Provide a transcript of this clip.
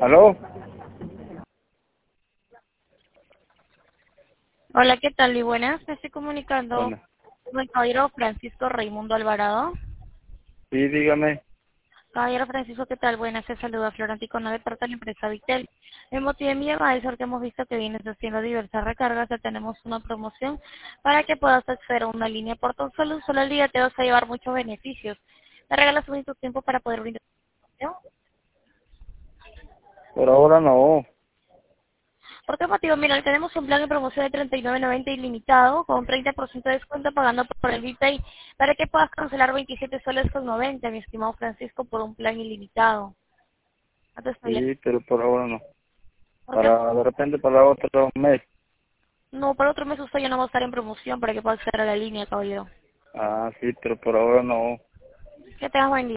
¿Aló? Hola, ¿qué tal? Y buenas, me estoy comunicando Bueno, con el caballero Francisco Raimundo Alvarado. sí, dígame. Caballero Francisco, ¿qué tal? Buenas, te saluda Florantico, de parte de la empresa Vitel. El motivo de mi llamada es porque hemos visto que vienes haciendo diversas recargas, ya tenemos una promoción para que puedas acceder a una línea por tan solo un solo día, te vas a llevar muchos beneficios. ¿Me regalas un tu tiempo para poder brindar información? Por ahora no. ¿Por qué motivo? Mira, tenemos un plan de promoción de 39.90 ilimitado con un 30% de descuento pagando por el BPay para que puedas cancelar 27 soles con 90, mi estimado Francisco, por un plan ilimitado. ¿No te está bien? Sí, pero por ahora no. ¿Por qué? Para, de repente para otro mes. No, para otro mes usted ya no va a estar en promoción para que pueda acceder a la línea, caballero. Ah, sí, pero por ahora no. Que tengas buen día.